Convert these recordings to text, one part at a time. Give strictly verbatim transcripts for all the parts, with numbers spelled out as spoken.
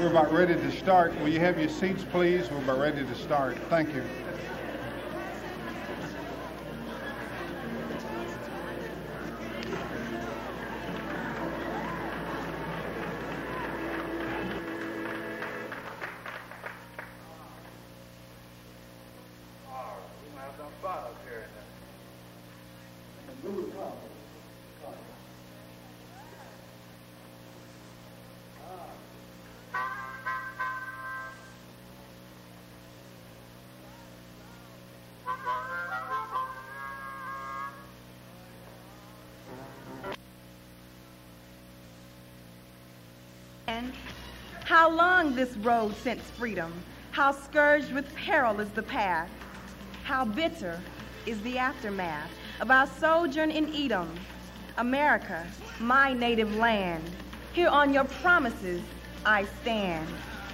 We're about ready to start. Will you have your seats, please? We're about ready to start. Thank you. How long this road since freedom, how scourged with peril is the path, how bitter is the aftermath of our sojourn in Edom. America, my native land, here on your promises I stand.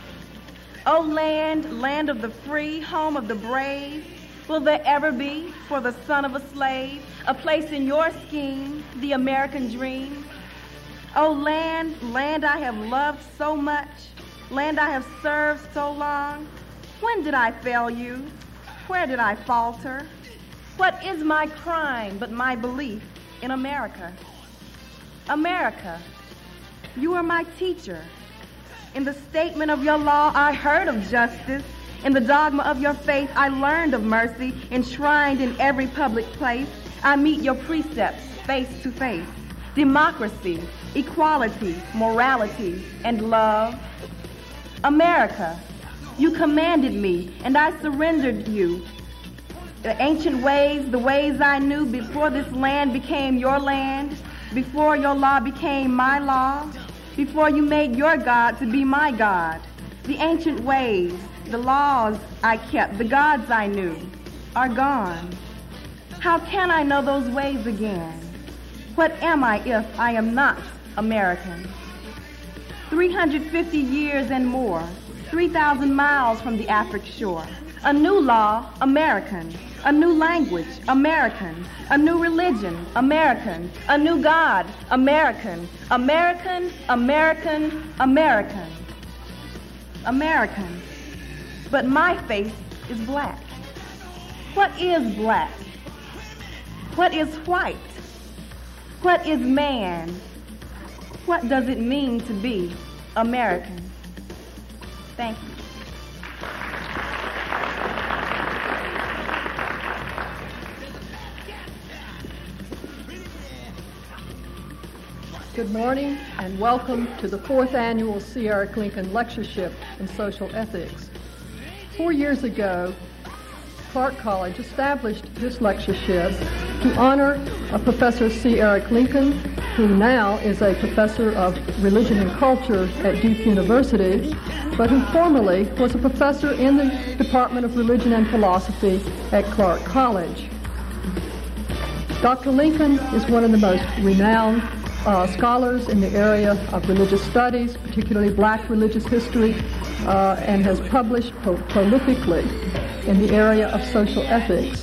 O land, land of the free, home of the brave, will there ever be for the son of a slave a place in your scheme, the American dream? O land, land I have loved so much, land I have served so long, when did I fail you? Where did I falter? What is my crime but my belief in America? America, you are my teacher. In the statement of your law, I heard of justice. In the dogma of your faith, I learned of mercy. Enshrined in every public place, I meet your precepts face to face. Democracy, equality, morality, and love. America, you commanded me, and I surrendered you. The ancient ways, the ways I knew before this land became your land, before your law became my law, before you made your God to be my God. The ancient ways, the laws I kept, the gods I knew, are gone. How can I know those ways again? What am I if I am not American? three hundred fifty years and more, three thousand miles from the African shore. A new law, American. A new language, American. A new religion, American. A new God, American. American, American, American. American. But my face is black. What is black? What is white? What is man? What does it mean to be American? Thank you. Good morning and welcome to the fourth annual C. Eric Lincoln Lectureship in Social Ethics. Four years ago, Clark College established this lectureship to honor a Professor C. Eric Lincoln, who now is a professor of religion and culture at Duke University, but who formerly was a professor in the Department of Religion and Philosophy at Clark College. Doctor Lincoln is one of the most renowned uh, scholars in the area of religious studies, particularly black religious history, uh, and has published pro- prolifically in the area of social ethics.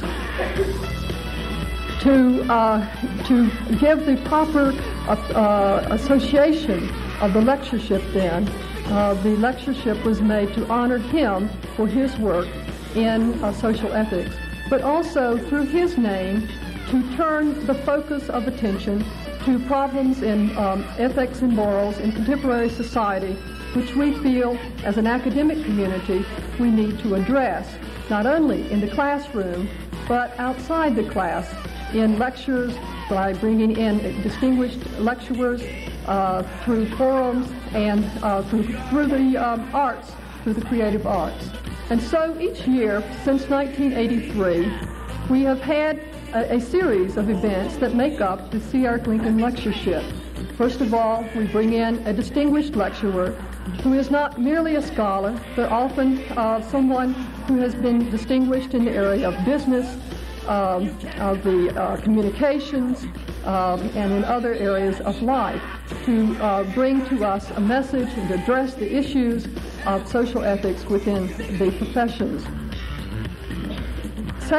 To, uh, to give the proper uh, uh, association of the lectureship then, uh, the lectureship was made to honor him for his work in uh, social ethics, but also through his name to turn the focus of attention to problems in um, ethics and morals in contemporary society, which we feel as an academic community we need to address, not only in the classroom, but outside the class, in lectures, by bringing in distinguished lecturers uh, through forums and uh, through, through the um, arts, through the creative arts. And so each year, since nineteen eighty-three, we have had a, a series of events that make up the C. Eric Lincoln Lectureship. First of all, we bring in a distinguished lecturer who is not merely a scholar, but often uh, someone who has been distinguished in the area of business, um, of the uh, communications, um, and in other areas of life, to uh, bring to us a message and address the issues of social ethics within the professions.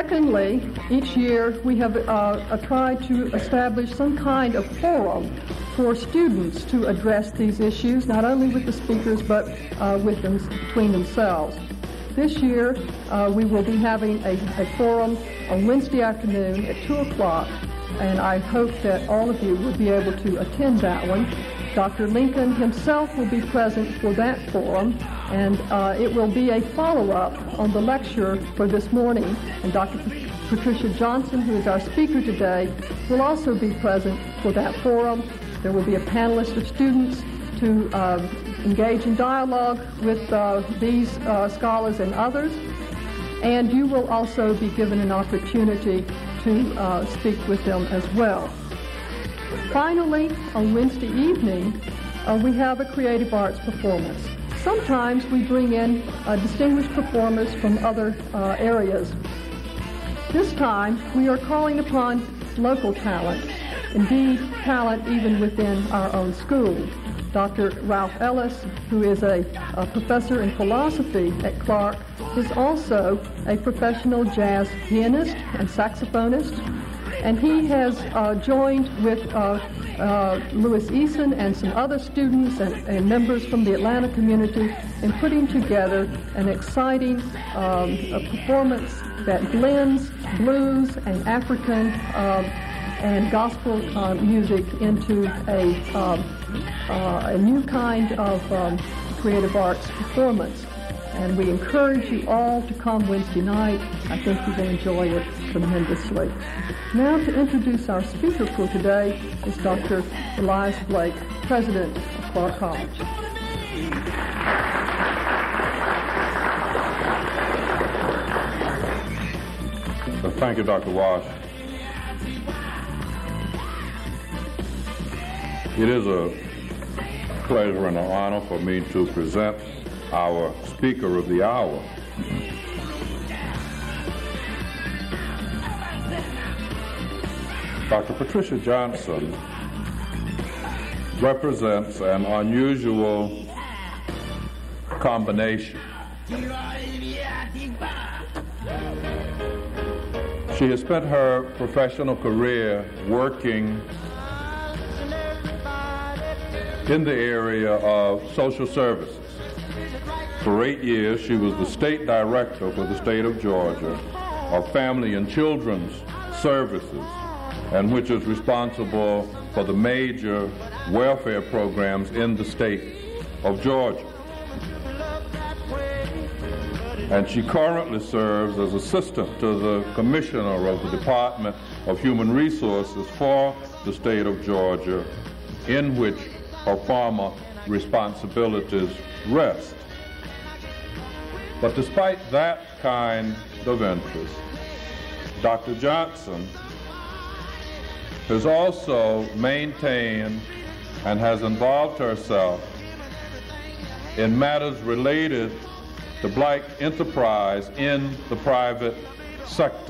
Secondly, each year we have uh, uh, tried to establish some kind of forum for students to address these issues, not only with the speakers, but uh, with them, between themselves. This year, uh, we will be having a, a forum on Wednesday afternoon at two o'clock, and I hope that all of you will be able to attend that one. Doctor Lincoln himself will be present for that forum, and uh, it will be a follow-up on the lecture for this morning. And Doctor Patricia Johnson, who is our speaker today, will also be present for that forum. There will be a panelist of students to uh, engage in dialogue with uh, these uh, scholars and others. And you will also be given an opportunity to uh, speak with them as well. Finally, on Wednesday evening, uh, we have a creative arts performance. Sometimes we bring in uh, distinguished performers from other uh, areas. This time, we are calling upon local talent, indeed talent even within our own school. Doctor Ralph Ellis, who is a, a professor in philosophy at Clark, is also a professional jazz pianist and saxophonist, and he has uh, joined with uh, uh, Louis Eason and some other students and, and members from the Atlanta community in putting together an exciting um, a performance that blends blues and African um, and gospel uh, music into a, um, uh, a new kind of um, creative arts performance. And we encourage you all to come Wednesday night. I think you will enjoy it tremendously. Now to introduce our speaker for today is Doctor Elias Blake, President of Clark College. Thank you, Doctor Wash. It is a pleasure and an honor for me to present our speaker of the hour. Doctor Patricia Johnson represents an unusual combination. She has spent her professional career working in the area of social services. For eight years, she was the state director for the state of Georgia of Family and Children's Services, and which is responsible for the major welfare programs in the state of Georgia. And she currently serves as assistant to the commissioner of the Department of Human Resources for the state of Georgia, in which her former responsibilities rest. But despite that kind of interest, Doctor Johnson has also maintained and has involved herself in matters related to black enterprise in the private sector,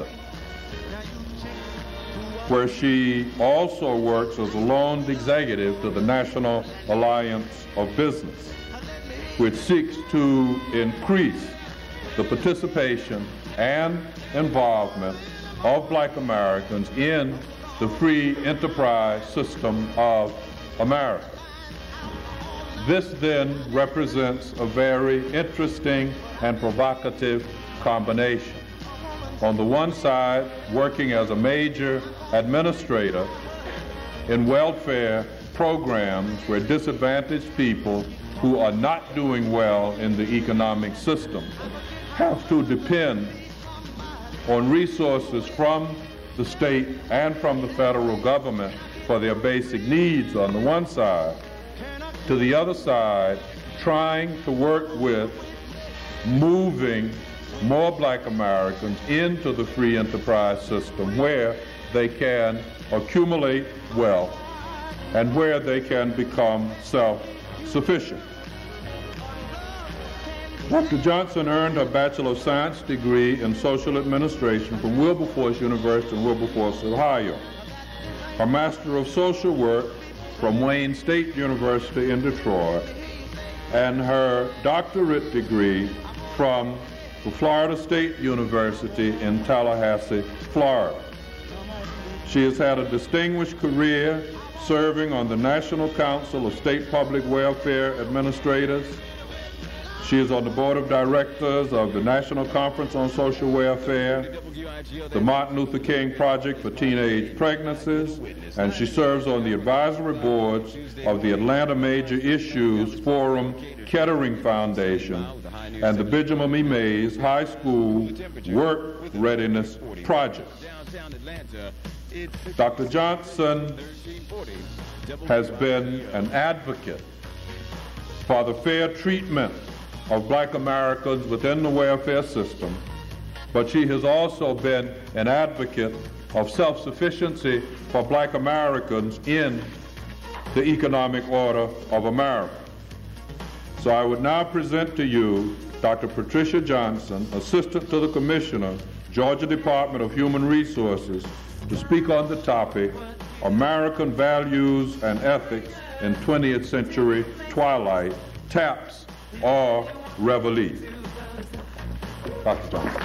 where she also works as a loaned executive to the National Alliance of Business, which seeks to increase the participation and involvement of black Americans in the free enterprise system of America. This then represents a very interesting and provocative combination. On the one side, working as a major administrator in welfare programs where disadvantaged people who are not doing well in the economic system have to depend on resources from the state and from the federal government for their basic needs on the one side, to the other side, trying to work with moving more black Americans into the free enterprise system where they can accumulate wealth and where they can become self-sufficient. Doctor Johnson earned her Bachelor of Science degree in Social Administration from Wilberforce University in Wilberforce, Ohio, her Master of Social Work from Wayne State University in Detroit, and her doctorate degree from the Florida State University in Tallahassee, Florida. She has had a distinguished career serving on the National Council of State Public Welfare Administrators. She is on the board of directors of the National Conference on Social Welfare, the Martin Luther King Project for Teenage Pregnancies, and she serves on the advisory boards of the Atlanta Major Issues Forum Kettering Foundation and the Benjamin E. Mays High School Work Readiness Project. Doctor Johnson has been an advocate for the fair treatment of black Americans within the welfare system, but she has also been an advocate of self-sufficiency for black Americans in the economic order of America. So I would now present to you Doctor Patricia Johnson, Assistant to the Commissioner, Georgia Department of Human Resources, to speak on the topic, American Values and Ethics in twentieth Century Twilight, TAPS or Reveille. Doctor Johnson.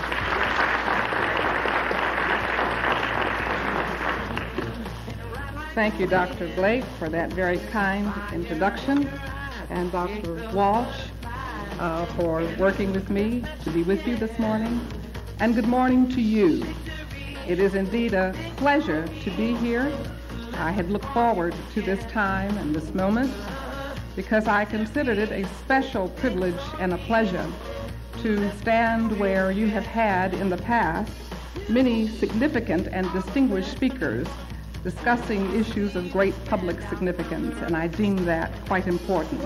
Thank you, Doctor Blake, for that very kind introduction, and Doctor Walsh uh, for working with me to be with you this morning. And good morning to you. It is indeed a pleasure to be here. I had looked forward to this time and this moment because I considered it a special privilege and a pleasure to stand where you have had in the past many significant and distinguished speakers discussing issues of great public significance, and I deem that quite important.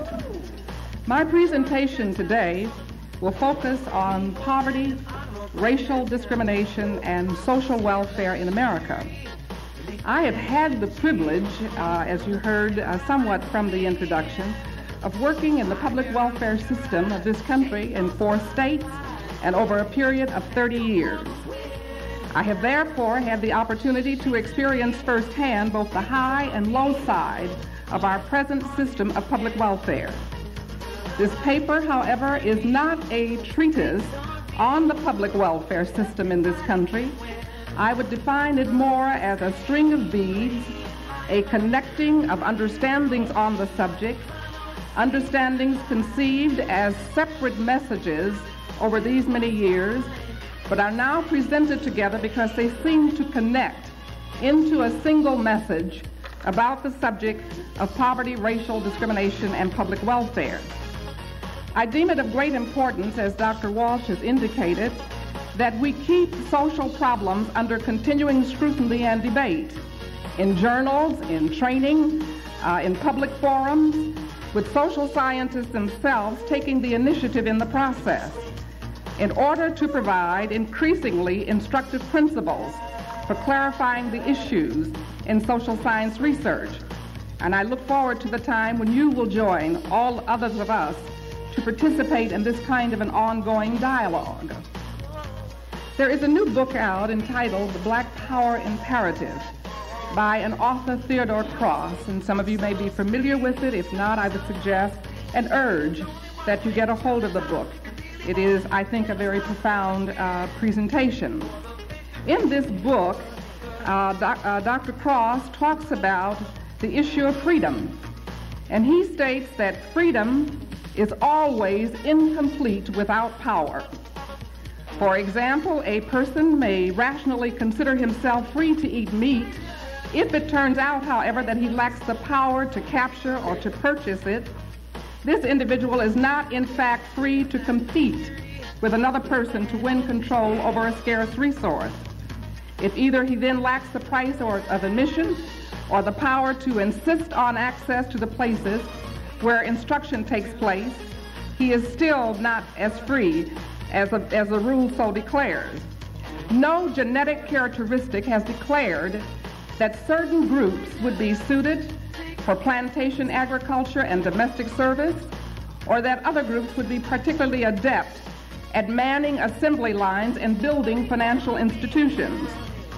My presentation today will focus on poverty, racial discrimination, and social welfare in America. I have had the privilege, uh, as you heard uh, somewhat from the introduction, of working in the public welfare system of this country in four states and over a period of thirty years. I have therefore had the opportunity to experience firsthand both the high and low side of our present system of public welfare. This paper, however, is not a treatise on the public welfare system in this country. I would define it more as a string of beads, a connecting of understandings on the subject, understandings conceived as separate messages over these many years, but are now presented together because they seem to connect into a single message about the subject of poverty, racial discrimination, and public welfare. I deem it of great importance, as Doctor Walsh has indicated, that we keep social problems under continuing scrutiny and debate in journals, in training, uh, in public forums, with social scientists themselves taking the initiative in the process in order to provide increasingly instructive principles for clarifying the issues in social science research. And I look forward to the time when you will join all others of us to participate in this kind of an ongoing dialogue. There is a new book out entitled The Black Power Imperative by an author, Theodore Cross, and some of you may be familiar with it. If not, I would suggest and urge that you get a hold of the book. It is, I think, a very profound uh, presentation. In this book, uh, doc, uh, Doctor Cross talks about the issue of freedom, and he states that freedom is always incomplete without power. For example, a person may rationally consider himself free to eat meat if it turns out, however, that he lacks the power to capture or to purchase it. This individual is not, in fact, free to compete with another person to win control over a scarce resource. If either he then lacks the price or, of admission or the power to insist on access to the places where instruction takes place, he is still not as free as, a, as the rule so declares. No genetic characteristic has declared that certain groups would be suited for plantation agriculture and domestic service, or that other groups would be particularly adept at manning assembly lines and building financial institutions.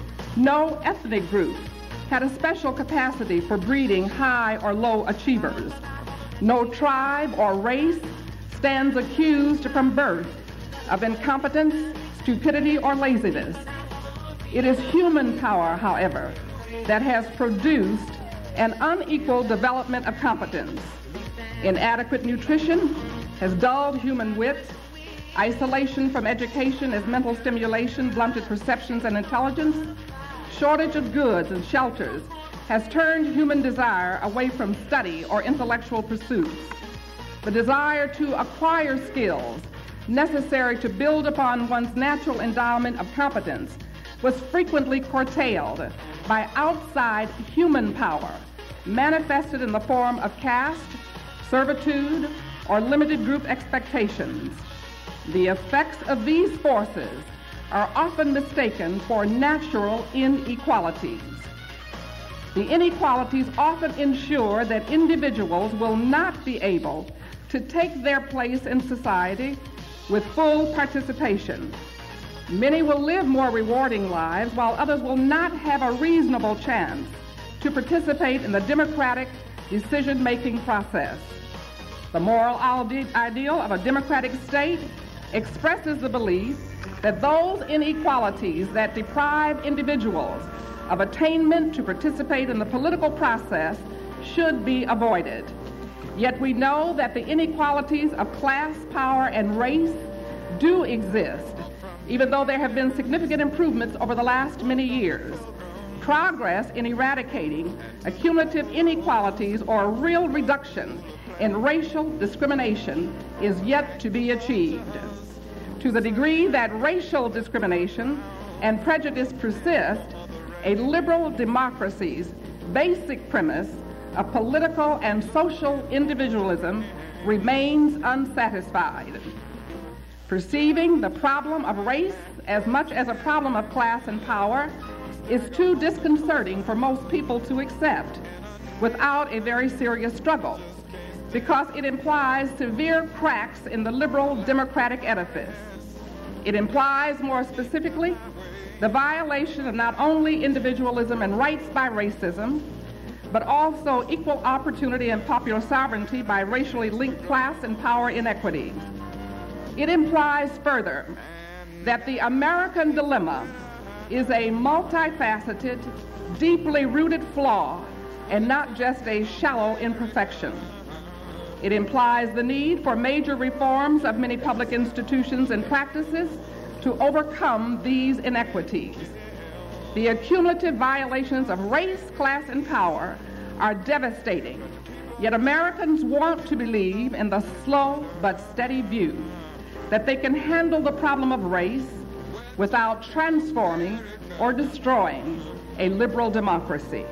No ethnic group had a special capacity for breeding high or low achievers. No tribe or race stands accused from birth of incompetence, stupidity, or laziness. It is human power, however, that has produced and unequal development of competence. Inadequate nutrition has dulled human wit. Isolation from education as mental stimulation blunted perceptions and intelligence. Shortage of goods and shelters has turned human desire away from study or intellectual pursuits. The desire to acquire skills necessary to build upon one's natural endowment of competence was frequently curtailed by outside human power, manifested in the form of caste, servitude, or limited group expectations. The effects of these forces are often mistaken for natural inequalities. The inequalities often ensure that individuals will not be able to take their place in society with full participation. Many will live more rewarding lives, while others will not have a reasonable chance to participate in the democratic decision-making process. The moral ideal of a democratic state expresses the belief that those inequalities that deprive individuals of attainment to participate in the political process should be avoided. Yet we know that the inequalities of class, power, and race do exist, even though there have been significant improvements over the last many years. Progress in eradicating accumulative inequalities or a real reduction in racial discrimination is yet to be achieved. To the degree that racial discrimination and prejudice persist, a liberal democracy's basic premise of political and social individualism remains unsatisfied. Perceiving the problem of race as much as a problem of class and power is too disconcerting for most people to accept without a very serious struggle, because it implies severe cracks in the liberal democratic edifice. It implies, more specifically, the violation of not only individualism and rights by racism, but also equal opportunity and popular sovereignty by racially linked class and power inequities. It implies further that the American dilemma is a multifaceted, deeply rooted flaw and not just a shallow imperfection. It implies the need for major reforms of many public institutions and practices to overcome these inequities. The accumulative violations of race, class, and power are devastating, yet Americans want to believe in the slow but steady view that they can handle the problem of race without transforming or destroying a liberal democracy.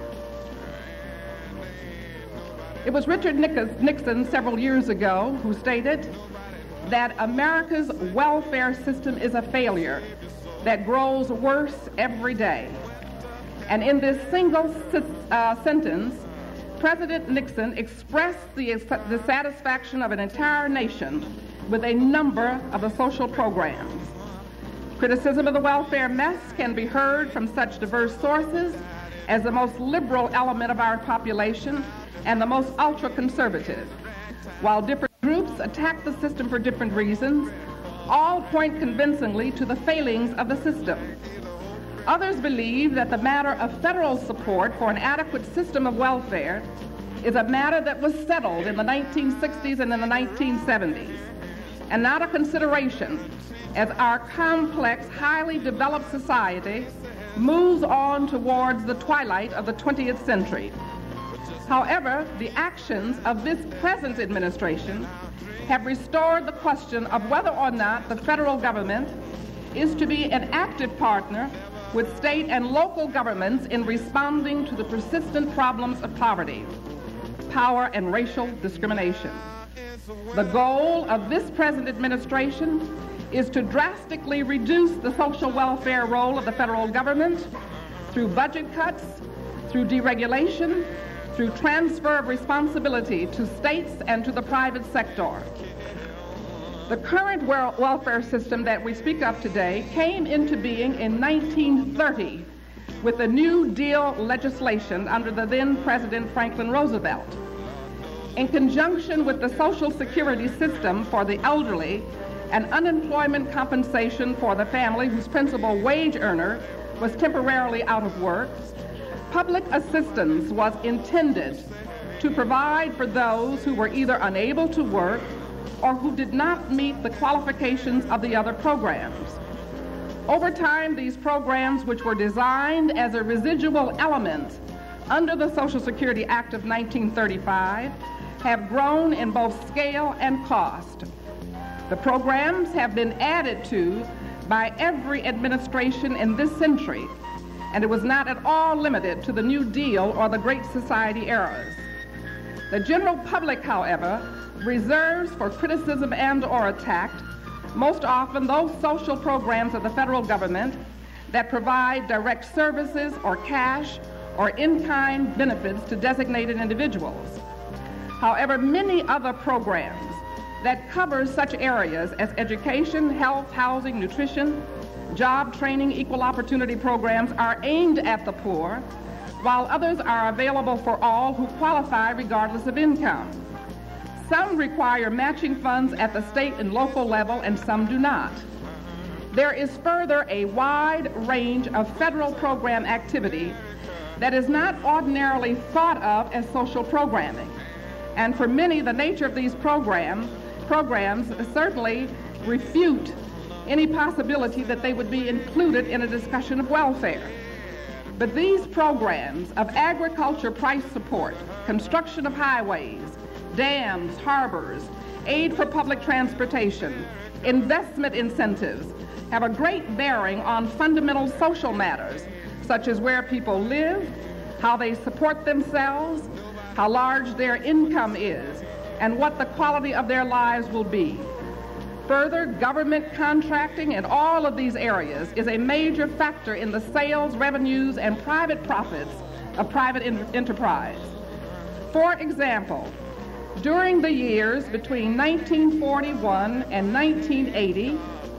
It was Richard Nixon several years ago who stated that America's welfare system is a failure that grows worse every day. And in this single uh, sentence, President Nixon expressed the dissatisfaction of an entire nation with a number of the social programs. Criticism of the welfare mess can be heard from such diverse sources as the most liberal element of our population and the most ultra-conservative. While different groups attack the system for different reasons, all point convincingly to the failings of the system. Others believe that the matter of federal support for an adequate system of welfare is a matter that was settled in the nineteen sixties and in the nineteen seventies, and not a consideration as our complex, highly developed society moves on towards the twilight of the twentieth century. However, the actions of this present administration have restored the question of whether or not the federal government is to be an active partner with state and local governments in responding to the persistent problems of poverty, power, and racial discrimination. The goal of this present administration is to drastically reduce the social welfare role of the federal government through budget cuts, through deregulation, through transfer of responsibility to states and to the private sector. The current welfare system that we speak of today came into being in nineteen thirty with the New Deal legislation under the then President Franklin Roosevelt. In conjunction with the Social Security system for the elderly and unemployment compensation for the family whose principal wage earner was temporarily out of work, public assistance was intended to provide for those who were either unable to work or who did not meet the qualifications of the other programs. Over time, these programs, which were designed as a residual element under the Social Security Act of nineteen thirty-five, have grown in both scale and cost. The programs have been added to by every administration in this century, and it was not at all limited to the New Deal or the Great Society eras. The general public, however, reserves for criticism and or attack most often those social programs of the federal government that provide direct services or cash or in-kind benefits to designated individuals. However, many other programs that cover such areas as education, health, housing, nutrition, job training, equal opportunity programs are aimed at the poor, while others are available for all who qualify regardless of income. Some require matching funds at the state and local level, and some do not. There is further a wide range of federal program activity that is not ordinarily thought of as social programming. And for many, the nature of these program, programs certainly refute any possibility that they would be included in a discussion of welfare. But these programs of agriculture price support, construction of highways, dams, harbors, aid for public transportation, investment incentives have a great bearing on fundamental social matters, such as where people live, how they support themselves, how large their income is, and what the quality of their lives will be. Further, government contracting in all of these areas is a major factor in the sales, revenues, and private profits of private enterprise. For example, during the years between nineteen forty-one and nineteen eighty,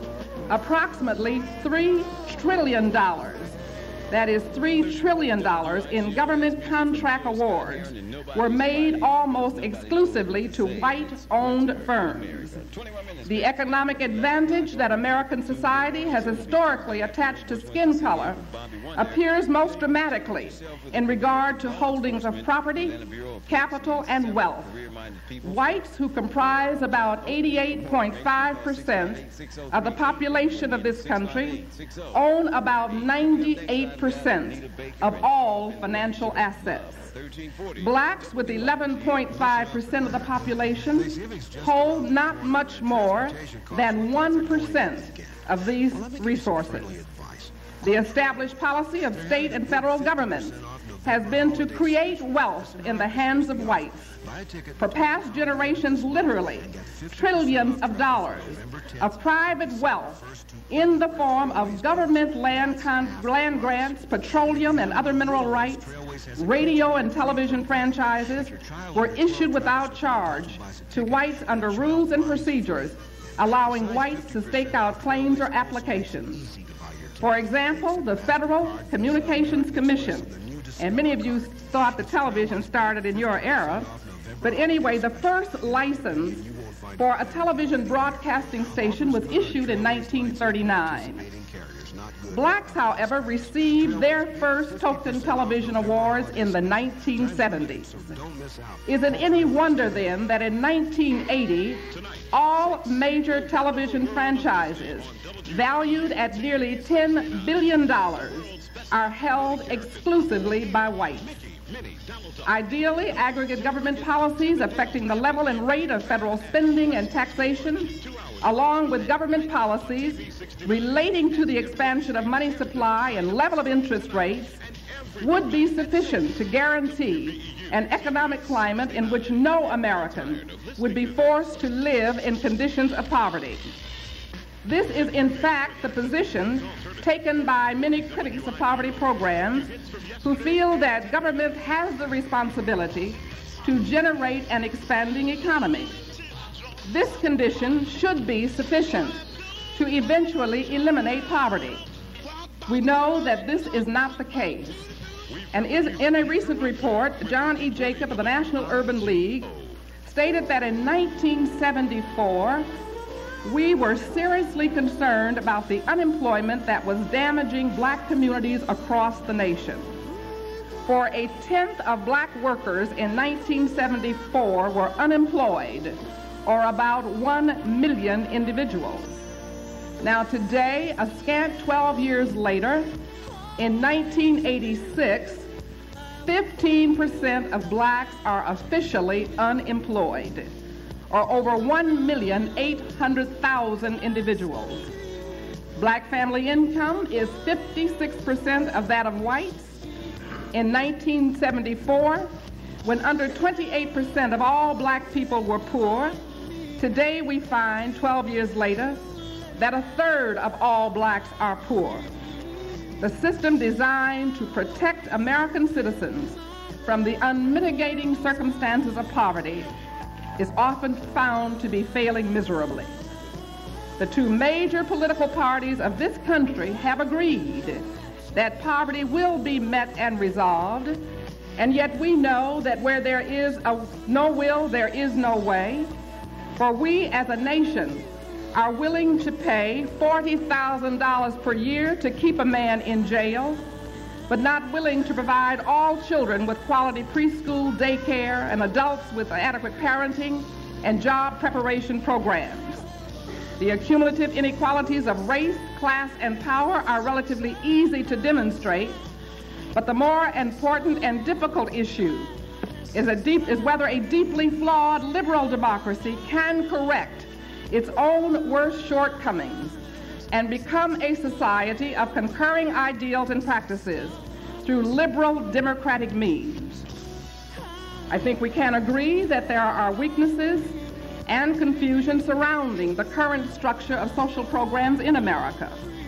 approximately three trillion dollars, that is three trillion dollars in government contract awards, were made almost exclusively to white-owned firms. The economic advantage that American society has historically attached to skin color appears most dramatically in regard to holdings of property, capital, and wealth. Whites, who comprise about eighty-eight point five percent of the population of this country, own about ninety-eight percent of all financial assets. Blacks, with eleven point five percent of the population, hold not much more than one percent of these resources. The established policy of state and federal governments has been to create wealth in the hands of whites. For past generations, literally, trillions of dollars of private wealth in the form of government land, con- land grants, petroleum and other mineral rights, radio and television franchises were issued without charge to whites under rules and procedures, allowing whites to stake out claims or applications. For example, the Federal Communications Commission, and many of you thought the television started in your era, but anyway, the first license for a television broadcasting station was issued in nineteen thirty-nine. Blacks, however, received their first token television awards in the nineteen seventies. Is it any wonder then that in nineteen eighty, all major television franchises, valued at nearly ten billion dollars, are held exclusively by whites? Ideally, aggregate government policies affecting the level and rate of federal spending and taxation, along with government policies relating to the expansion of money supply and level of interest rates, would be sufficient to guarantee an economic climate in which no American would be forced to live in conditions of poverty. This is, in fact, the position taken by many critics of poverty programs who feel that government has the responsibility to generate an expanding economy. This condition should be sufficient to eventually eliminate poverty. We know that this is not the case. And is, in a recent report, John E. Jacob of the National Urban League stated that in nineteen seventy-four, we were seriously concerned about the unemployment that was damaging black communities across the nation. for a tenth of black workers in nineteen seventy-four were unemployed, or about one million individuals. Now today, a scant twelve years later, in nineteen eighty-six, fifteen percent of blacks are officially unemployed, or over one million eight hundred thousand individuals. Black family income is fifty-six percent of that of whites. In nineteen seventy-four, when under twenty-eight percent of all black people were poor, today we find, twelve years later, that a third of all blacks are poor. The system designed to protect American citizens from the unmitigating circumstances of poverty is often found to be failing miserably. The two major political parties of this country have agreed that poverty will be met and resolved, and yet we know that where there is a no will, there is no way, for we as a nation are willing to pay forty thousand dollars per year to keep a man in jail, but not willing to provide all children with quality preschool, daycare, and adults with adequate parenting and job preparation programs. The accumulative inequalities of race, class, and power are relatively easy to demonstrate, but the more important and difficult issue is, a deep, is whether a deeply flawed liberal democracy can correct its own worst shortcomings and become a society of concurring ideals and practices through liberal democratic means. I think we can agree that there are weaknesses and confusion surrounding the current structure of social programs in America.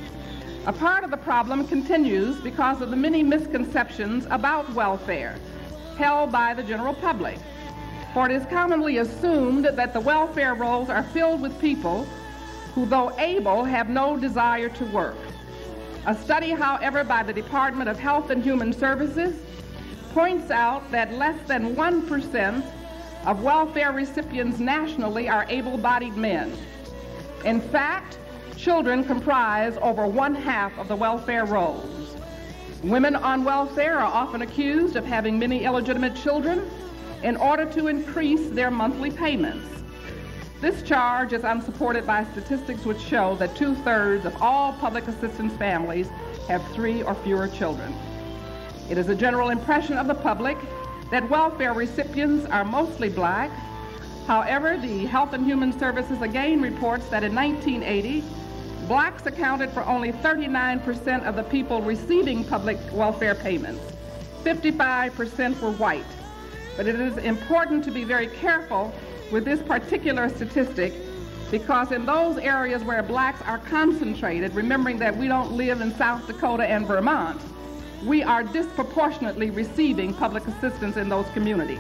A part of the problem continues because of the many misconceptions about welfare held by the general public. For it is commonly assumed that the welfare rolls are filled with people who, though able, have no desire to work. A study, however, by the Department of Health and Human Services points out that less than one percent of welfare recipients nationally are able-bodied men. In fact, children comprise over one half of the welfare rolls. Women on welfare are often accused of having many illegitimate children in order to increase their monthly payments. This charge is unsupported by statistics which show that two-thirds of all public assistance families have three or fewer children. It is a general impression of the public that welfare recipients are mostly black. However, the Health and Human Services again reports that in nineteen eighty, blacks accounted for only thirty-nine percent of the people receiving public welfare payments. fifty-five percent were white. But it is important to be very careful with this particular statistic because in those areas where blacks are concentrated, remembering that we don't live in South Dakota and Vermont, we are disproportionately receiving public assistance in those communities.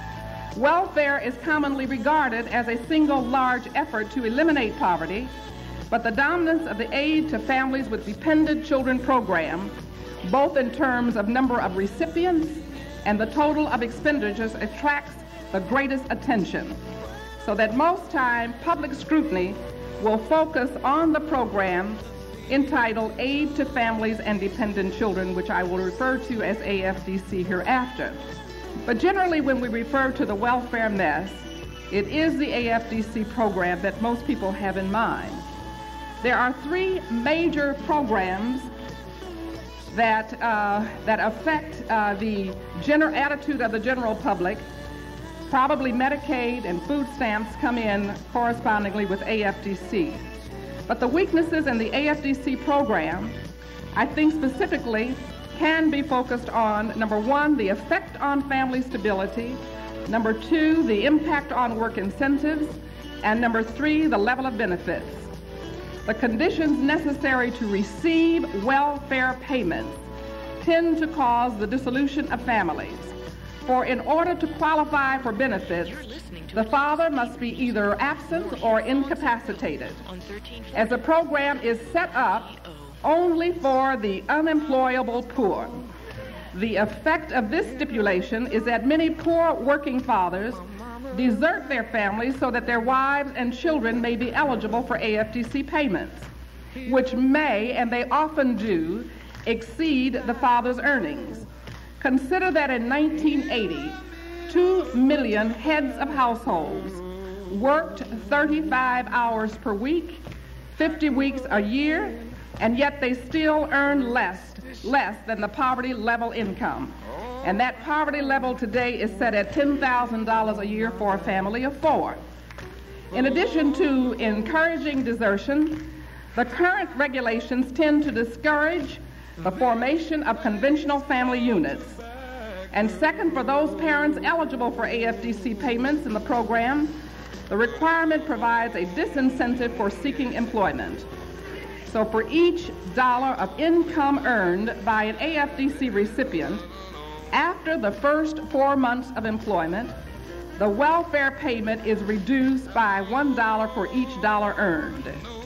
Welfare is commonly regarded as a single large effort to eliminate poverty, but the dominance of the Aid to Families with Dependent Children program, both in terms of number of recipients and the total of expenditures, attracts the greatest attention, so that most time public scrutiny will focus on the program entitled Aid to Families and Dependent Children, which I will refer to as A F D C hereafter. But generally, when we refer to the welfare mess, it is the A F D C program that most people have in mind. There are three major programs that, uh, that affect uh, the general attitude of the general public. Probably Medicaid and food stamps come in correspondingly with A F D C. But the weaknesses in the A F D C program, I think specifically, can be focused on, number one, the effect on family stability, number two, the impact on work incentives, and number three, the level of benefits. The conditions necessary to receive welfare payments tend to cause the dissolution of families. For in order to qualify for benefits, the father must be either absent or incapacitated, as the program is set up only for the unemployable poor. The effect of this stipulation is that many poor working fathers desert their families so that their wives and children may be eligible for A F D C payments, which may, and they often do, exceed the father's earnings. Consider that in nineteen eighty, two million heads of households worked thirty-five hours per week, fifty weeks a year, and yet they still earn less, less than the poverty level income. And that poverty level today is set at ten thousand dollars a year for a family of four. In addition to encouraging desertion, the current regulations tend to discourage the formation of conventional family units. And second, for those parents eligible for A F D C payments in the program, the requirement provides a disincentive for seeking employment. So for each dollar of income earned by an A F D C recipient, after the first four months of employment, the welfare payment is reduced by one dollar for each dollar earned.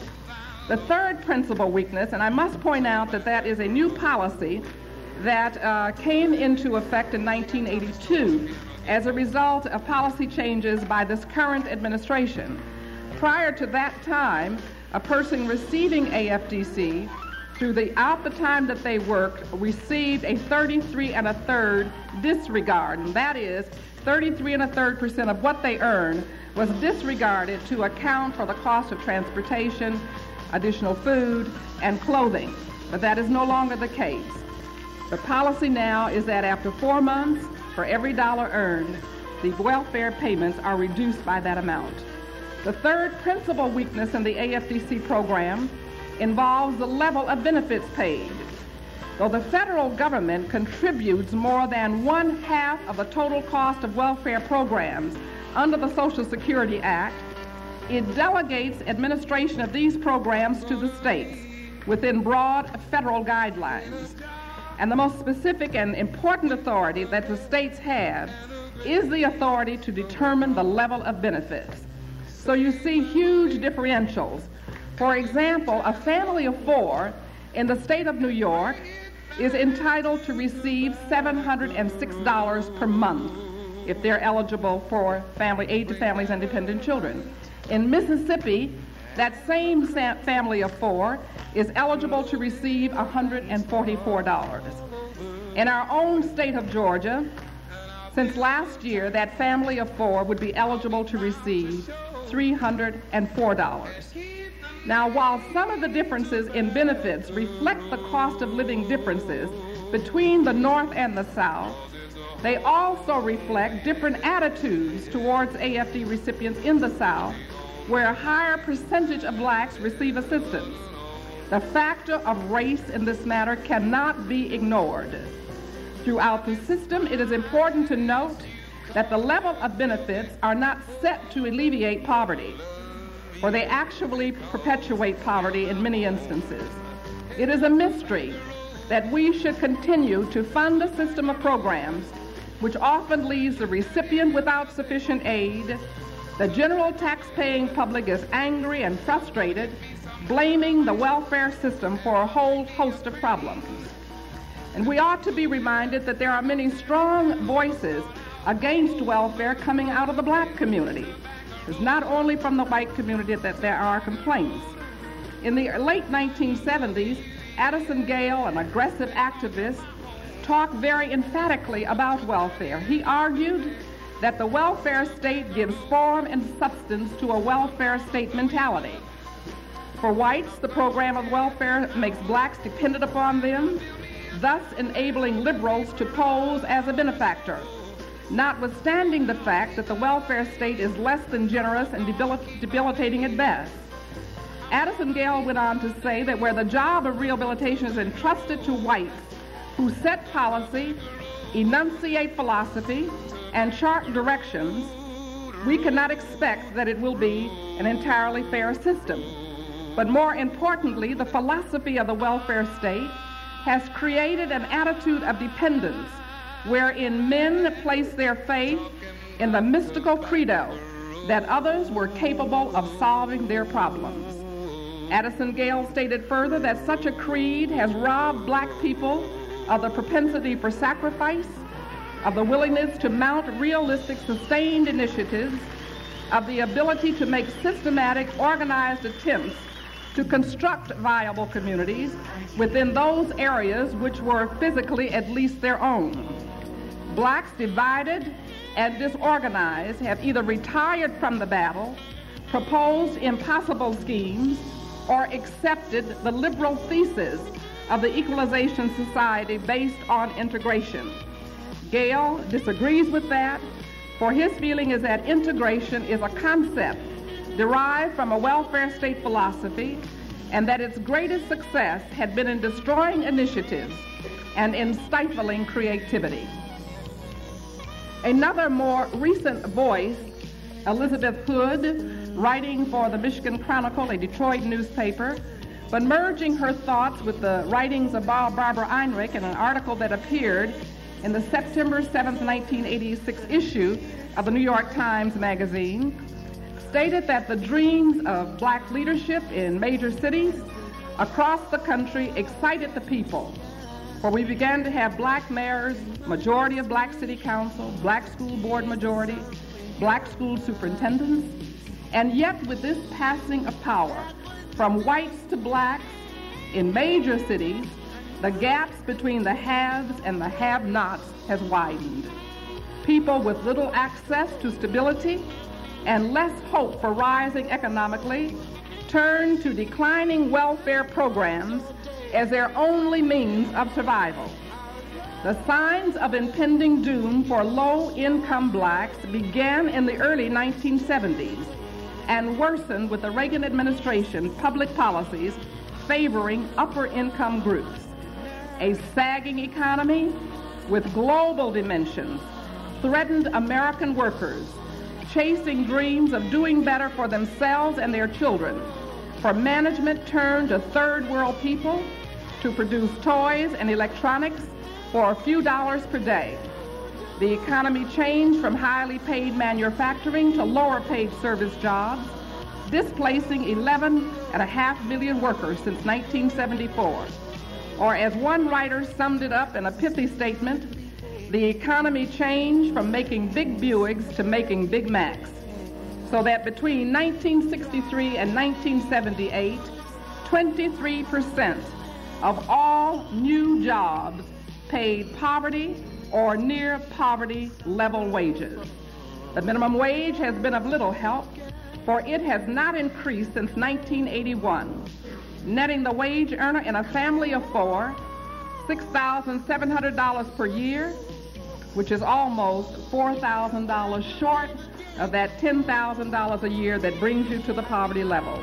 The third principal weakness, and I must point out that that is a new policy that uh, came into effect in nineteen eighty-two as a result of policy changes by this current administration. Prior to that time, a person receiving A F D C throughout the time that they worked received a thirty-three and a third disregard, and that is thirty-three and a third percent of what they earned was disregarded to account for the cost of transportation, additional food, and clothing. But that is no longer the case. The policy now is that after four months, for every dollar earned, the welfare payments are reduced by that amount. The third principal weakness in the A F D C program involves the level of benefits paid. Though the federal government contributes more than one half of the total cost of welfare programs under the Social Security Act, it delegates administration of these programs to the states within broad federal guidelines. And the most specific and important authority that the states have is the authority to determine the level of benefits. So you see huge differentials. For example, a family of four in the state of New York is entitled to receive seven hundred six dollars per month if they're eligible for family aid to families and dependent children. In Mississippi, that same family of four is eligible to receive one hundred forty-four dollars. In our own state of Georgia, since last year, that family of four would be eligible to receive three hundred four dollars. Now, while some of the differences in benefits reflect the cost of living differences between the North and the South, they also reflect different attitudes towards A F D recipients in the South, where a higher percentage of blacks receive assistance. The factor of race in this matter cannot be ignored. Throughout the system, it is important to note that the level of benefits are not set to alleviate poverty, for they actually perpetuate poverty in many instances. It is a mystery that we should continue to fund a system of programs which often leaves the recipient without sufficient aid. The general tax-paying public is angry and frustrated, blaming the welfare system for a whole host of problems. And we ought to be reminded that there are many strong voices against welfare coming out of the black community. It's not only from the white community that there are complaints. In the late nineteen seventies, Addison Gale, an aggressive activist, talked very emphatically about welfare. He argued that the welfare state gives form and substance to a welfare state mentality. For whites, the program of welfare makes blacks dependent upon them, thus enabling liberals to pose as a benefactor, notwithstanding the fact that the welfare state is less than generous and debil- debilitating at best. Addison Gale went on to say that where the job of rehabilitation is entrusted to whites who set policy, enunciate philosophy, and chart directions, we cannot expect that it will be an entirely fair system. But more importantly, the philosophy of the welfare state has created an attitude of dependence wherein men place their faith in the mystical credo that others were capable of solving their problems. Addison Gale stated further that such a creed has robbed black people of the propensity for sacrifice, of the willingness to mount realistic, sustained initiatives, of the ability to make systematic, organized attempts to construct viable communities within those areas which were physically at least their own. blacks divided and disorganized have either retired from the battle, proposed impossible schemes, or accepted the liberal thesis of the equalization society based on integration. Gale disagrees with that, for his feeling is that integration is a concept derived from a welfare state philosophy, and that its greatest success had been in destroying initiatives and in stifling creativity. Another more recent voice, Elizabeth Hood, writing for the Michigan Chronicle, a Detroit newspaper, but merging her thoughts with the writings of Barbara Einrich in an article that appeared in the September seventh, nineteen eighty-six issue of the New York Times Magazine, stated that the dreams of black leadership in major cities across the country excited the people, for we began to have black mayors, majority of black city council, black school board majority, black school superintendents, and yet with this passing of power from whites to blacks in major cities, the gaps between the haves and the have-nots has widened. People with little access to stability and less hope for rising economically turn to declining welfare programs as their only means of survival. The signs of impending doom for low-income blacks began in the early nineteen seventies and worsened with the Reagan administration's public policies favoring upper-income groups. A sagging economy with global dimensions threatened American workers, chasing dreams of doing better for themselves and their children, for management turned to third world people to produce toys and electronics for a few dollars per day. The economy changed from highly paid manufacturing to lower paid service jobs, displacing eleven and a half million workers since nineteen seventy-four. Or as one writer summed it up in a pithy statement, the economy changed from making big Buicks to making Big Macs, so that between nineteen sixty-three and nineteen seventy-eight, twenty-three percent of all new jobs paid poverty or near poverty level wages. The minimum wage has been of little help, for it has not increased since nineteen eighty-one, netting the wage earner in a family of four six thousand seven hundred dollars per year, which is almost four thousand dollars short of that ten thousand dollars a year that brings you to the poverty level.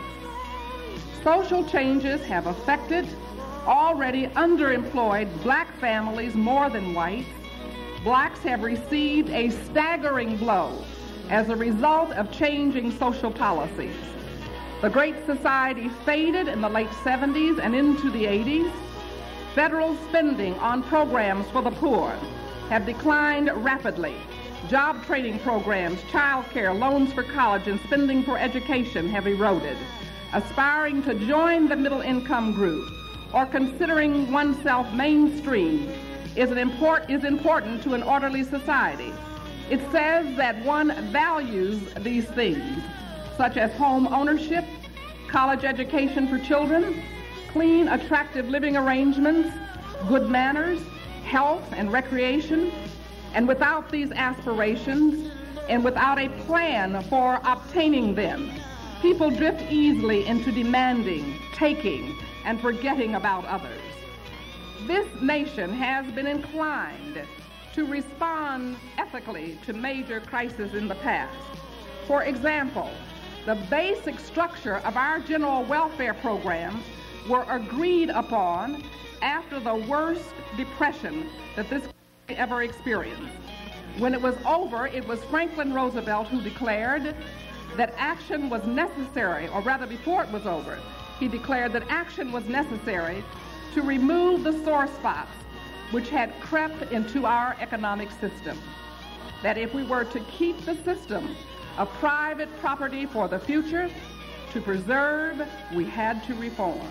Social changes have affected already underemployed black families more than whites. Blacks have received a staggering blow as a result of changing social policies. The Great Society faded in the late seventies and into the eighties. Federal spending on programs for the poor have declined rapidly. Job training programs, child care, loans for college, and spending for education have eroded. Aspiring to join the middle income group or considering oneself mainstream is, an import, is important to an orderly society. It says that one values these things, such as home ownership, college education for children, clean, attractive living arrangements, good manners, health and recreation. And without these aspirations and without a plan for obtaining them, people drift easily into demanding, taking, and forgetting about others. This nation has been inclined to respond ethically to major crises in the past. For example, the basic structure of our general welfare programs were agreed upon after the worst depression that this country ever experienced. When it was over, it was Franklin Roosevelt who declared that action was necessary, or rather before it was over, he declared that action was necessary to remove the sore spots which had crept into our economic system. That if we were to keep the system of private property for the future to preserve, we had to reform.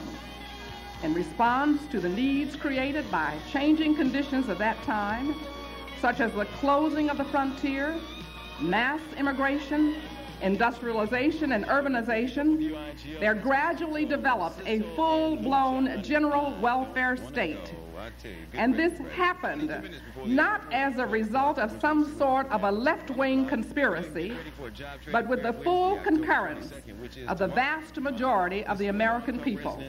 In response to the needs created by changing conditions of that time, such as the closing of the frontier, mass immigration, industrialization and urbanization, there gradually developed a full-blown general welfare state. And this happened not as a result of some sort of a left-wing conspiracy, but with the full concurrence of the vast majority of the American people.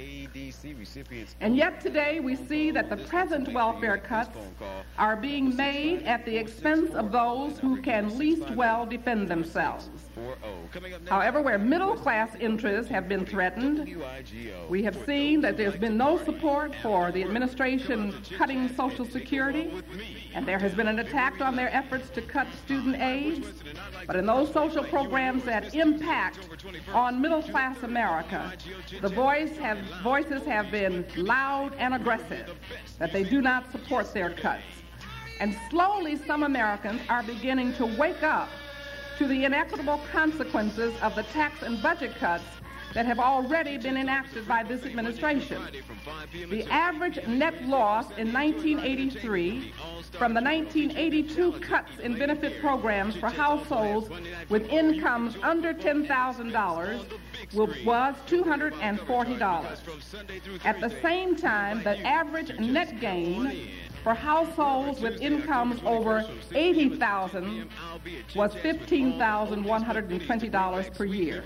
And yet today we see that the present welfare cuts are being made at the expense of those who can least well defend themselves. However, where middle-class interests have been threatened, we have seen that there's been no support for the administration cutting Social Security, and there has been an attack on their efforts to cut student aid. But in those social programs that impact on middle-class America, the voice have, voices have been loud and aggressive that they do not support their cuts. And slowly some Americans are beginning to wake up to the inequitable consequences of the tax and budget cuts that have already been enacted by this administration. The average net loss in nineteen eighty-three from the nineteen eighty-two cuts in benefit programs for households with incomes under ten thousand dollars was two hundred forty dollars. At the same time, the average net gain for households with incomes over eighty thousand dollars was fifteen thousand one hundred twenty dollars per year.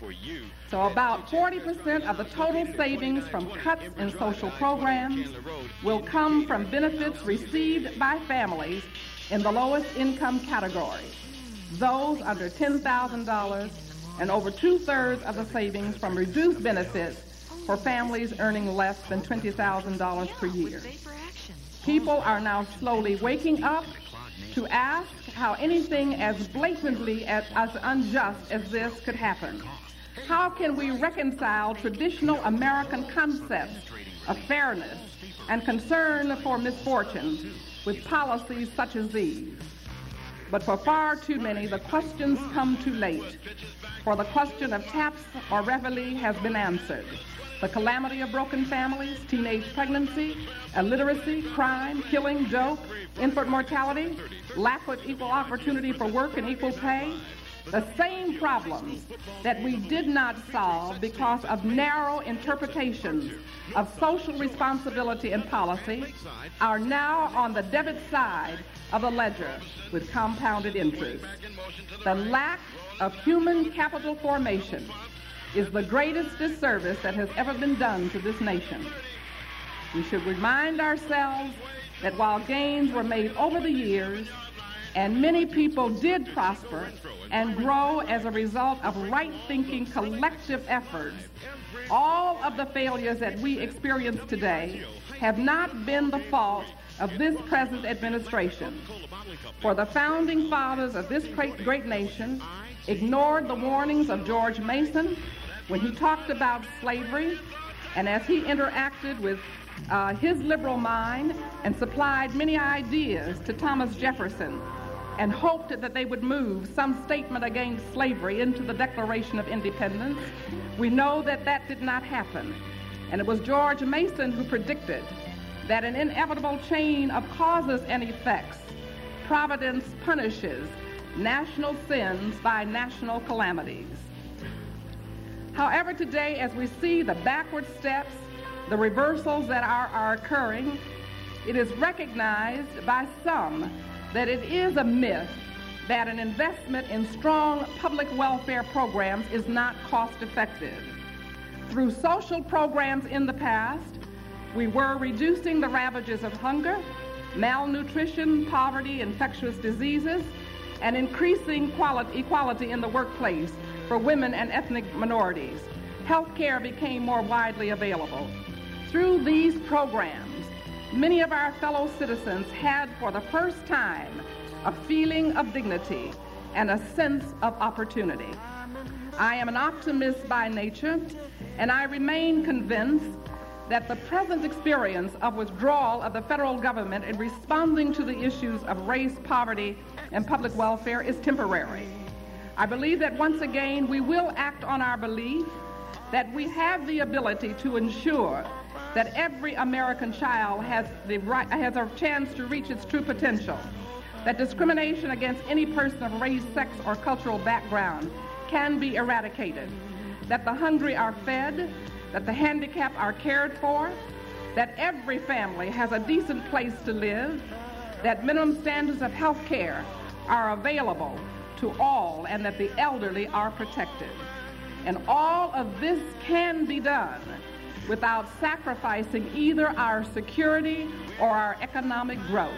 So about forty percent of the total savings from cuts in social programs will come from benefits received by families in the lowest income category, those under ten thousand dollars, and over two-thirds of the savings from reduced benefits for families earning less than twenty thousand dollars per year. People are now slowly waking up to ask how anything as blatantly as, as unjust as this could happen. How can we reconcile traditional American concepts of fairness and concern for misfortunes with policies such as these? But for far too many, the questions come too late. For the question of TAPS or reveille has been answered. The calamity of broken families, teenage pregnancy, illiteracy, crime, killing, dope, infant mortality, lack of equal opportunity for work and equal pay, the same problems that we did not solve because of narrow interpretations of social responsibility and policy are now on the debit side of the ledger with compounded interest. The lack of human capital formation is the greatest disservice that has ever been done to this nation. We should remind ourselves that while gains were made over the years, and many people did prosper and grow as a result of right-thinking collective efforts, all of the failures that we experience today have not been the fault of this present administration. For the founding fathers of this great, great nation ignored the warnings of George Mason when he talked about slavery, and as he interacted with uh, his liberal mind and supplied many ideas to Thomas Jefferson and hoped that they would move some statement against slavery into the Declaration of Independence, we know that that did not happen. And it was George Mason who predicted that an inevitable chain of causes and effects, Providence punishes national sins by national calamities. However, today, as we see the backward steps, the reversals that are, are occurring, it is recognized by some that it is a myth that an investment in strong public welfare programs is not cost-effective. Through social programs in the past, we were reducing the ravages of hunger, malnutrition, poverty, infectious diseases, and increasing quality, equality in the workplace for women and ethnic minorities. Health care became more widely available. Through these programs, many of our fellow citizens had for the first time a feeling of dignity and a sense of opportunity. I am an optimist by nature, and I remain convinced that the present experience of withdrawal of the federal government in responding to the issues of race, poverty, and public welfare is temporary. I believe that once again we will act on our belief that we have the ability to ensure that every American child has the right, has a chance to reach its true potential. that discrimination against any person of race, sex, or cultural background can be eradicated, that the hungry are fed, that the handicapped are cared for, that every family has a decent place to live, that minimum standards of health care are available to all, and that the elderly are protected. And all of this can be done without sacrificing either our security or our economic growth.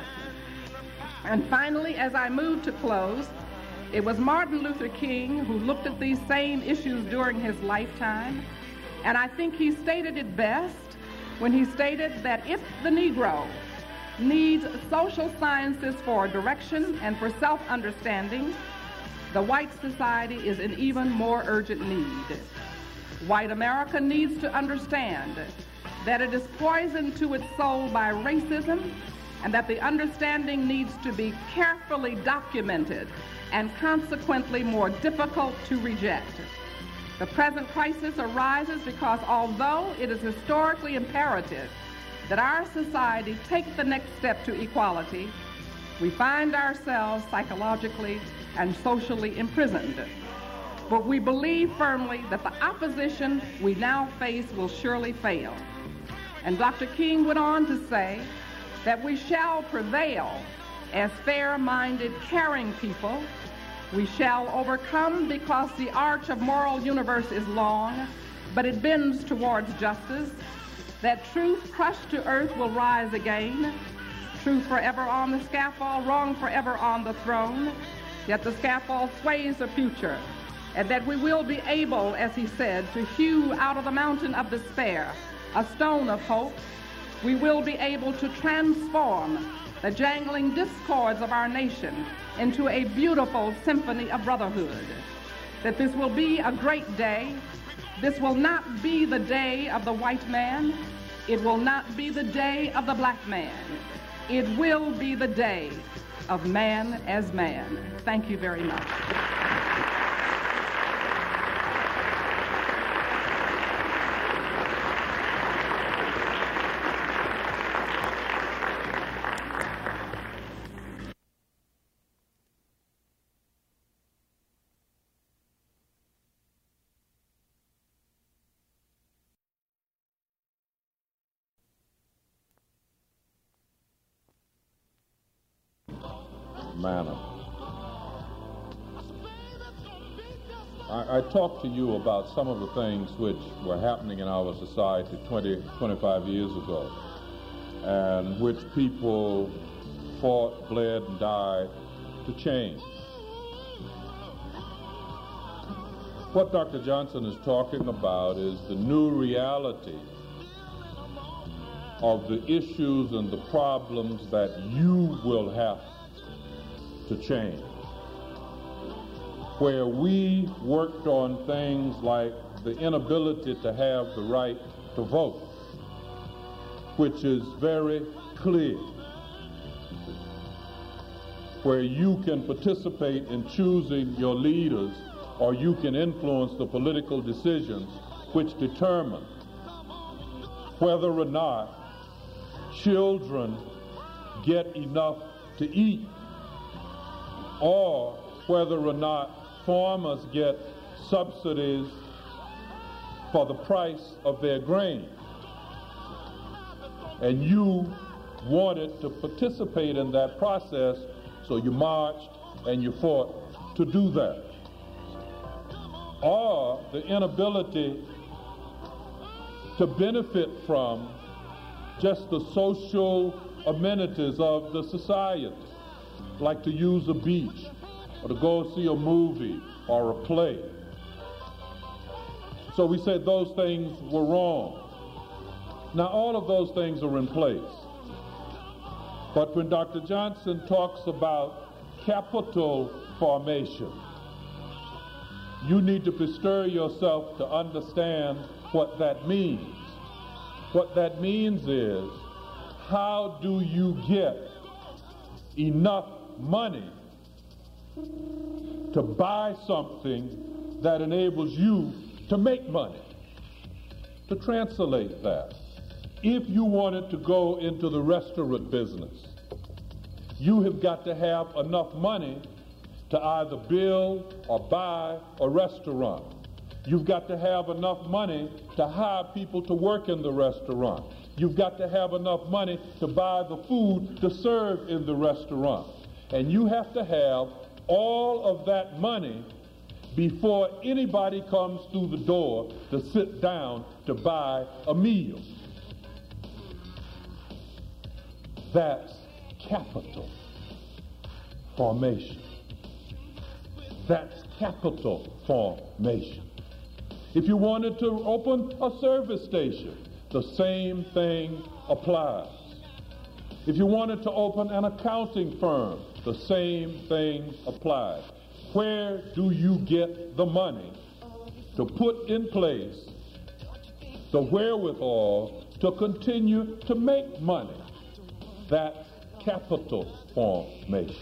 And finally, as I move to close, it was Martin Luther King who looked at these same issues during his lifetime, and I think he stated it best when he stated that if the Negro needs social sciences for direction and for self-understanding, the white society is in even more urgent need. White America needs to understand that it is poisoned to its soul by racism, and that the understanding needs to be carefully documented and consequently more difficult to reject. The present crisis arises because although it is historically imperative that our society take the next step to equality, we find ourselves psychologically and socially imprisoned. But we believe firmly that the opposition we now face will surely fail. And Doctor King went on to say that we shall prevail as fair-minded, caring people. We shall overcome because the arch of moral universe is long, but it bends towards justice. That truth crushed to earth will rise again. Truth forever on the scaffold, wrong forever on the throne. Yet the scaffold sways the future, and that we will be able, as he said, to hew out of the mountain of despair a stone of hope. We will be able to transform the jangling discords of our nation into a beautiful symphony of brotherhood. That this will be a great day. This will not be the day of the white man. It will not be the day of the black man. It will be the day of man as man. Thank you very much. Manner. I, I talked to you about some of the things which were happening in our society twenty, twenty-five years ago, and which people fought, bled, and died to change. What Doctor Johnson is talking about is the new reality of the issues and the problems that you will have to change. Where we worked on things like the inability to have the right to vote, which is very clear. Where you can participate in choosing your leaders, or you can influence the political decisions which determine whether or not children get enough to eat, or whether or not farmers get subsidies for the price of their grain. And you wanted to participate in that process, so you marched and you fought to do that. Or the inability to benefit from just the social amenities of the society, like to use a beach, or to go see a movie or a play. So we said those things were wrong. Now all of those things are in place. But when Doctor Johnson talks about capital formation, you need to bestir yourself to understand what that means. What that means is, how do you get enough money to buy something that enables you to make money? To translate that, if you wanted to go into the restaurant business you have got to have enough money to either build or buy a restaurant. You've got to have enough money to hire people to work in the restaurant. You've got to have enough money to buy the food to serve in the restaurant. And you have to have all of that money before anybody comes through the door to sit down to buy a meal. That's capital formation. That's capital formation. If you wanted to open a service station, the same thing applies. If you wanted to open an accounting firm, the same thing applies. Where do you get the money to put in place the wherewithal to continue to make money? That's capital formation.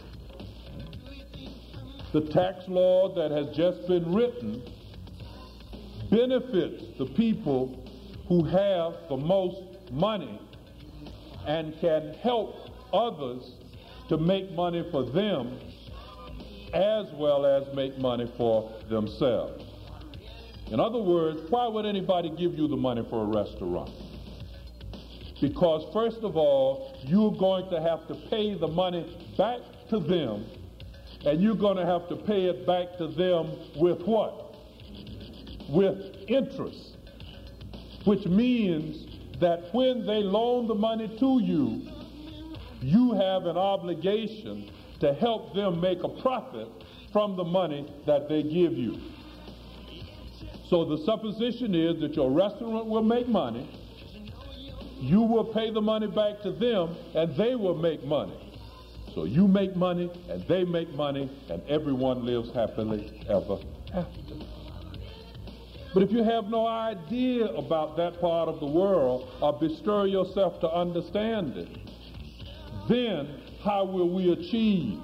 The tax law that has just been written benefits the people who have the most money and can help others to make money for them as well as make money for themselves. In other words, why would anybody give you the money for a restaurant? Because first of all, you're going to have to pay the money back to them, and you're going to have to pay it back to them with what? With interest, which means that when they loan the money to you, you have an obligation to help them make a profit from the money that they give you. So the supposition is that your restaurant will make money, you will pay the money back to them, and they will make money. So you make money, and they make money, and everyone lives happily ever after. But if you have no idea about that part of the world, or bestir yourself to understand it, then how will we achieve?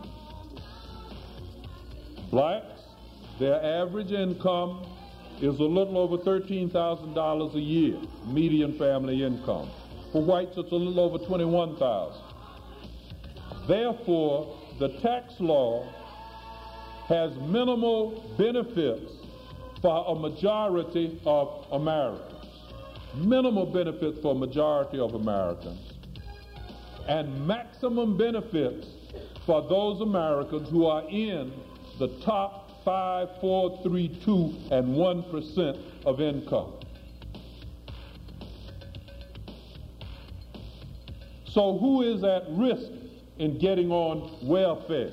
Blacks, their average income is a little over thirteen thousand dollars a year, median family income. For whites, it's a little over twenty-one thousand dollars. Therefore, the tax law has minimal benefits for a majority of Americans. Minimal benefits for a majority of Americans, and maximum benefits for those Americans who are in the top five, four, three, two, and one percent of income. So who is at risk in getting on welfare?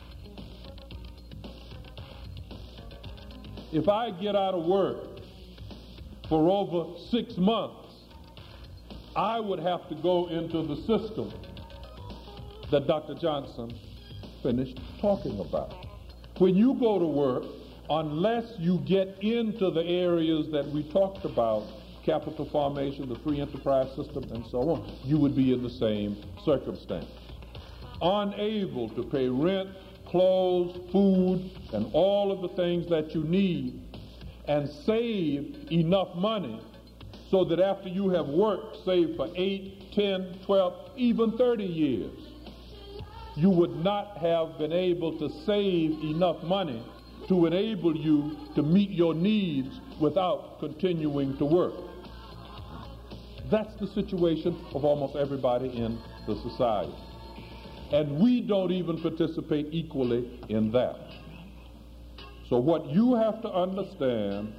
If I get out of work for over six months, I would have to go into the system that Doctor Johnson finished talking about. When you go to work, unless you get into the areas that we talked about, capital formation, the free enterprise system, and so on, you would be in the same circumstance. Unable to pay rent, clothes, food, and all of the things that you need, and save enough money so that after you have worked, say for eight, ten, twelve, even thirty years, you would not have been able to save enough money to enable you to meet your needs without continuing to work. That's the situation of almost everybody in the society. And we don't even participate equally in that. So what you have to understand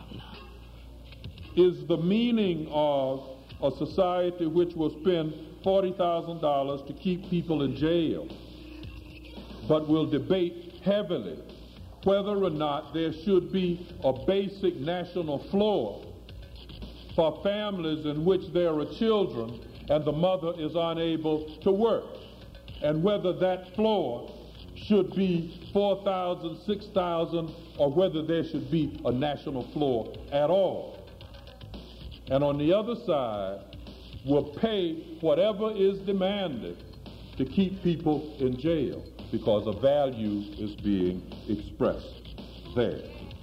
is the meaning of a society which will spend forty thousand dollars to keep people in jail, but will debate heavily whether or not there should be a basic national floor for families in which there are children and the mother is unable to work, and whether that floor should be four thousand, six thousand, or whether there should be a national floor at all. And on the other side, will pay whatever is demanded to keep people in jail because a value is being expressed there.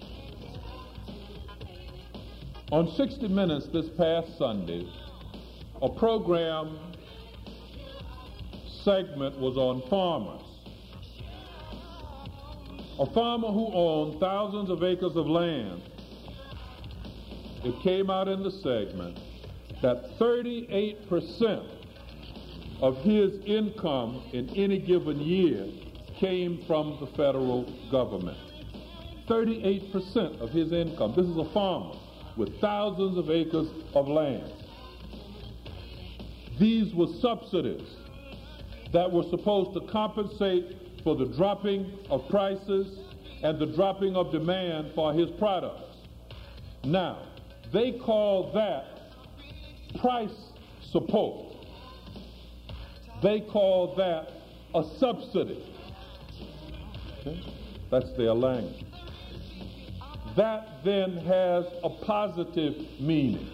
On sixty minutes this past Sunday, a program segment was on farmers. A farmer who owned thousands of acres of land, it came out in the segment that thirty-eight percent of his income in any given year came from the federal government. thirty-eight percent of his income. This is a farmer with thousands of acres of land. These were subsidies that were supposed to compensate for the dropping of prices and the dropping of demand for his products. Now, they call that price support. They call that a subsidy. Okay? That's their language. That then has a positive meaning.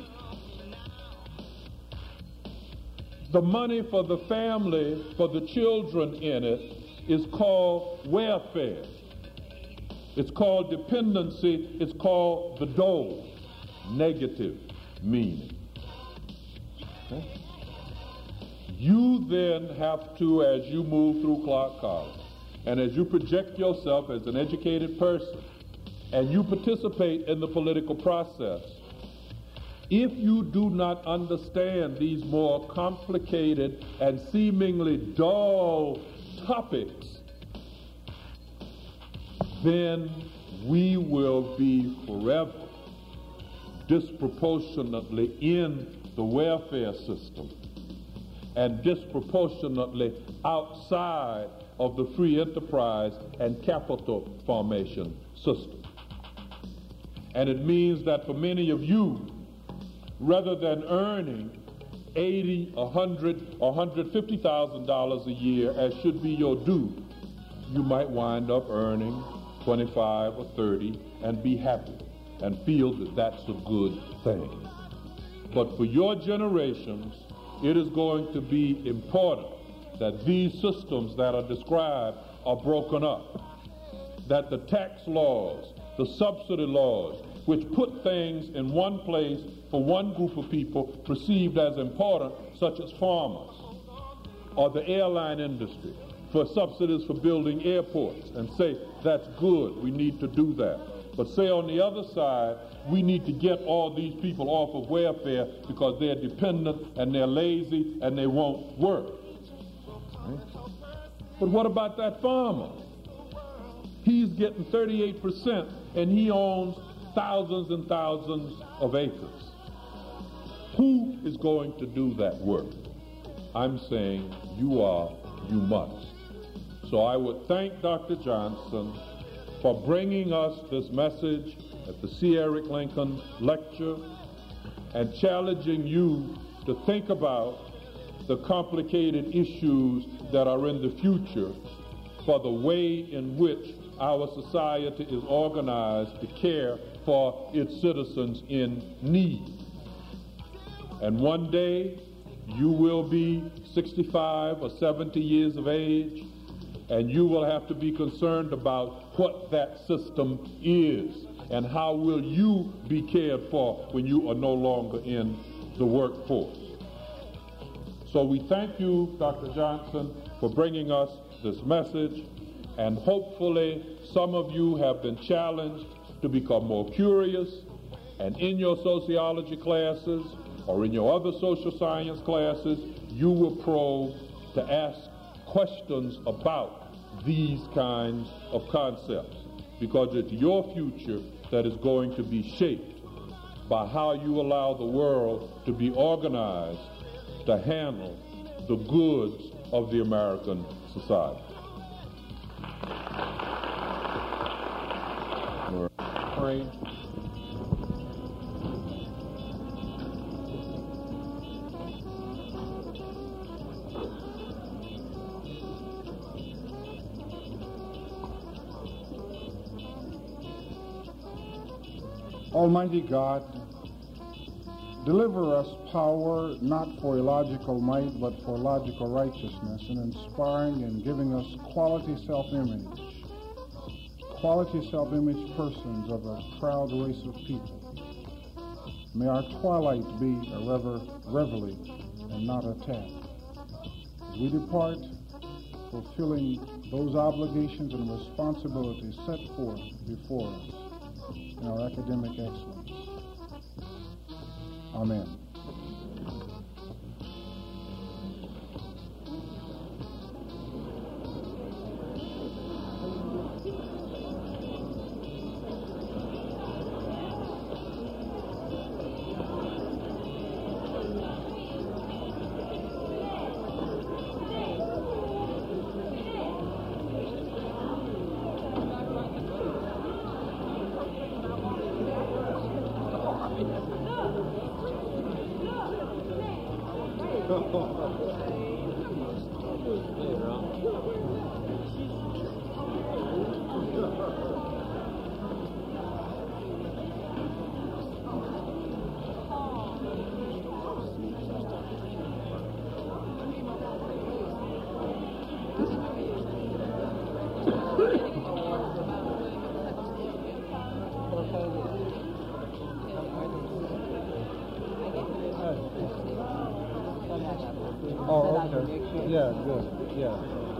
The money for the family, for the children in it, is called welfare. It's called dependency. It's called the dole. Negative meaning. Okay? You then have to, as you move through Clark College, and as you project yourself as an educated person, and you participate in the political process, if you do not understand these more complicated and seemingly dull topics, then we will be forever disproportionately in the welfare system and disproportionately outside of the free enterprise and capital formation system. And it means that for many of you, rather than earning eighty, a hundred, or one hundred fifty thousand dollars a year, as should be your due, you might wind up earning twenty-five or thirty and be happy and feel that that's a good thing. But for your generations, it is going to be important that these systems that are described are broken up, that the tax laws, the subsidy laws, which put things in one place for one group of people perceived as important, such as farmers or the airline industry, for subsidies for building airports, and say, that's good, we need to do that. But say on the other side, we need to get all these people off of welfare because they're dependent and they're lazy and they won't work. Right? But what about that farmer? He's getting thirty-eight percent and he owns thousands and thousands of acres. Who is going to do that work? I'm saying you are, you must. So I would thank Doctor Johnson for bringing us this message at the C. Eric Lincoln lecture and challenging you to think about the complicated issues that are in the future for the way in which our society is organized to care for its citizens in need. And one day you will be sixty-five or seventy years of age, and you will have to be concerned about what that system is and how will you be cared for when you are no longer in the workforce. So we thank you, Doctor Johnson, for bringing us this message, and hopefully some of you have been challenged to become more curious, and in your sociology classes or in your other social science classes, you will probe to ask questions about these kinds of concepts, because it's your future that is going to be shaped by how you allow the world to be organized to handle the goods of the American society. Pray. Almighty God, deliver us power not for illogical might but for logical righteousness, and inspiring and giving us quality self-image, quality self-image persons of a proud race of people. May our twilight be a rever- reveille and not a tap. As we depart, fulfilling those obligations and responsibilities set forth before us in our academic excellence. Amen. Oh, okay. Yeah, good. Yeah.